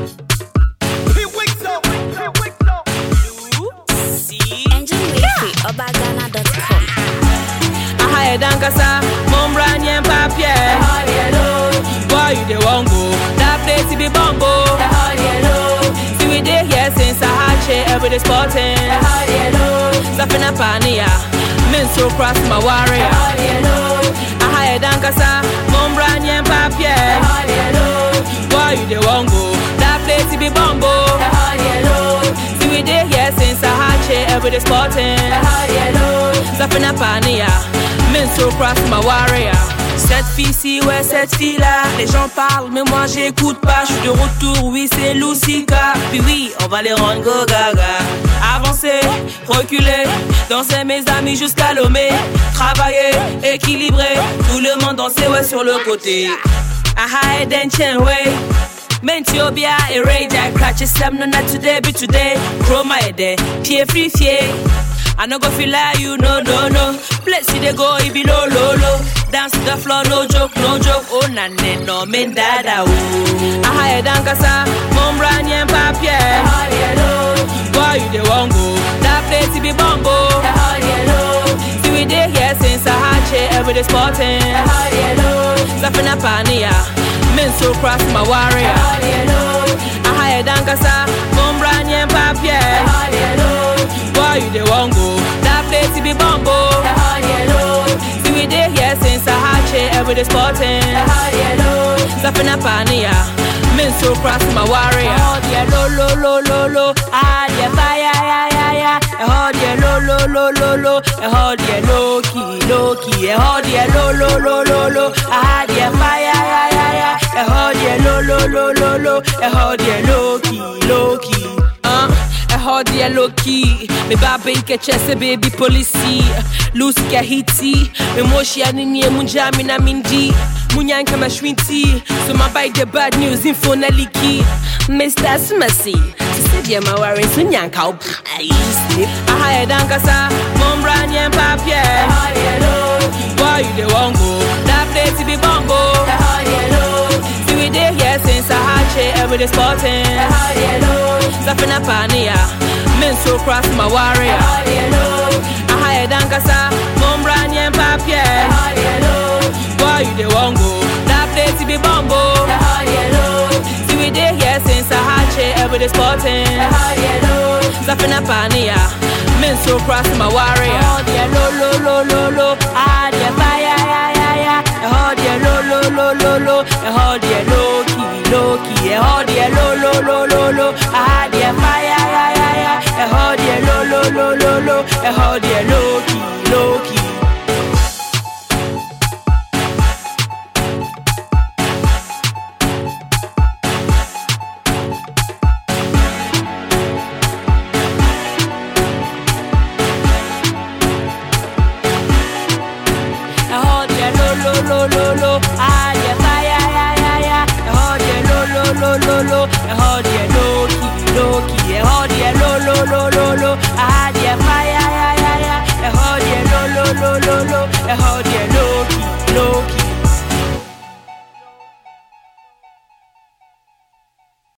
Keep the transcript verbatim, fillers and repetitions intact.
Obagana dot com. I had Ankasa, Mombrani and Papier. Boy, you the one go. That place to be bumbo. See we did here since I had shit every day sporting. Safina Pania, men so cross my warrior. I had Ankasa, Mombrani and Papier. Boy, you the one go. That place to be bumbo. See we did here since I had shit every day sporting. Safina Pania, men so cross my warrior. Cette fille-ci, ouais, cette fille-là. Les gens parlent, mais moi j'écoute pas. Je suis de retour, oui, c'est Lucica. Puis oui, on va les rendre go gaga. Avancer, reculer, danser mes amis jusqu'à Lomé. Travailler, équilibrer, tout le monde danser, ouais, sur le côté. I hide and chain way. Mentio-bia et rage, I catch a stem, no not today, but today. Chroma e de, pie free fie. I no go feel like you, no, no, no. Let's see they go, it be low, low, low. Dance to the floor, no joke, no joke. Oh, na, ne, no, men, dada, ooh. I had Ankasa, Mombrani and Papier. Boy, you the one go. That place to be bumbo. See we did here since I had shit every day sporting. Safina Pania, men so cross my warrior. I had Ankasa, Mombrani and Papier. Boy, you the one go. That place to be bumbo. See we did here since I had shit every day sporting. Safina Pania, men so cross my warrior. Oh yeah, lo lo lo lo lo. Ah yeah, fire yeah yeah yeah. Oh yeah, lo lo lo lo lo. Oh yeah, low key low key. Oh yeah, lo lo lo lo lo. Ah yeah, fire yeah yeah yeah. Oh yeah, lo lo lo lo lo. Oh yeah, low key low key. Uh. Hard yeah low key. Me baby catch a baby police. Lucy hiti. Me moshi anini munja mina minji. Munyanka mashwinti. So my bike the bad news info na liki. Mister Smasi. Said yeah my worry sunyanka. I sleep. I had Ankasa, Mombrani and Papier. Boy you the one go. That place to be bumbo. See we did here since I had shit every day sporting. Safina Pania, men so cross my warrior. I had Ankasa, Mombrani and Papier. Boy, you the one go. That place to be bumbo. See we did here since I had shit every day sporting. Safina Pania, men so cross my warrior. Oh yeah, lo lo lo lo lo. Ah yeah, fire yeah yeah yeah. Oh yeah, lo lo lo lo lo. Oh yeah, low key low key. Oh yeah, lo lo lo lo lo. Ah yeah, fire yeah yeah yeah. Oh yeah, lo lo lo lo lo. Oh yeah, low key.